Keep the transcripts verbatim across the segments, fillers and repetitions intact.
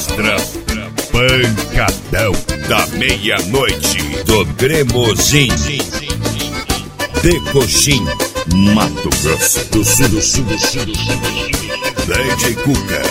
Astra Pancadão da meia-noite do Cremosim de Coxim, Mato Grosso do Sul, do Sul, do Sul, do Sul. D J Cuca.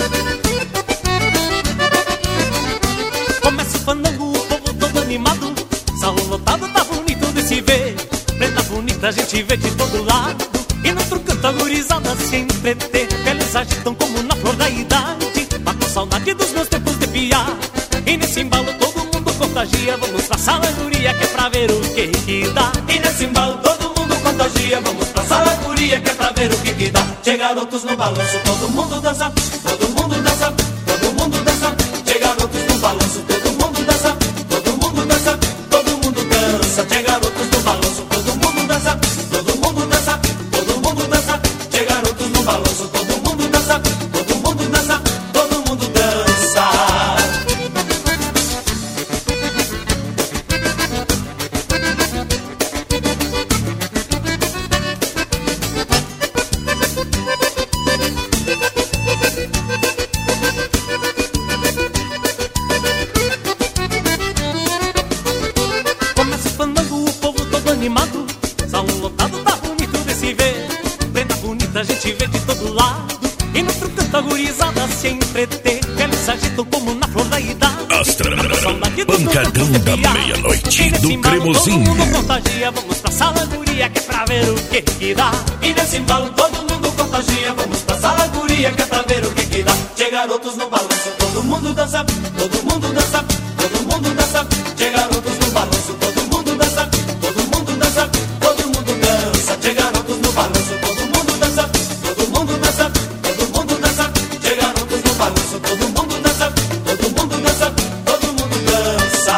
Começa o fandango, o povo todo animado. Salão lotado, tá bonito de se ver. Prenda bonita, a gente vê de todo lado. E no outro canto a gurizada se entreter. Eles agitam como na flor da idade. Mato saudade dos meus tempos de piar. E nesse embalo todo mundo contagia. Vamos pra sala, guria, que é pra ver o que que dá. E nesse embalo todo mundo contagia. Vamos pra sala, guria, que é pra ver o que que dá. Che garotos no balanço, todo mundo dança. Todo mundo dança, todo mundo dança. Che garotos no balanço, todo mundo dança. Todo mundo dança, todo mundo dança. Che garotos no balanço, todo mundo dança. Todo mundo dança, todo mundo dança. Che garotos no balanço, todo mundo dança. Todo mundo dança, todo mundo dança. Começa o fandango, o povo todo animado. Salão lotado, tá bonito de se ver. Prenda bonita, a gente vê de todo lado. E no outro canto a gurizada se entreter. Eles agitam como na flor da idade. Astra Pancadão da meia-noite do Cremosim. Todo mundo contagia, vamos pra sala, guria, que é pra ver o que que dá. E nesse embalo todo mundo contagia. Vamos pra sala, guria, que é pra ver o que que dá. Che garotos no balanço, todo mundo dança. Todo mundo dança, todo mundo dança. Che garotos no balanço, todo mundo dança. Todo mundo dança, todo mundo dança. Che garotos no balanço, todo mundo dança. Todo mundo dança, todo mundo dança. Che garotos no balanço, todo mundo dança. Todo mundo dança, todo mundo dança.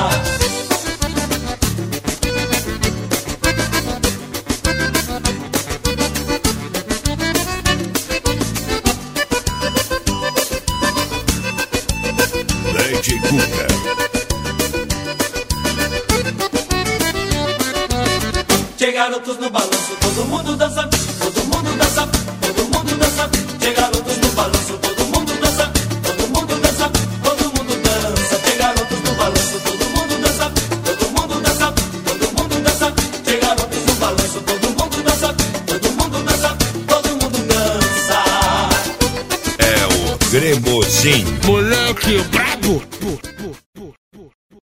D J Cuca. Che garotos no balanço, todo mundo dança. Todo mundo dança, todo mundo dança. Che garotos no balanço, todo mundo dança. Todo mundo dança, todo mundo dança. Che garotos no balanço, todo mundo dança. Todo mundo dança, todo mundo dança. Che garotos no balanço, todo mundo dança. Todo mundo dança, todo mundo dança. É o Cremosim. Moleque brabo.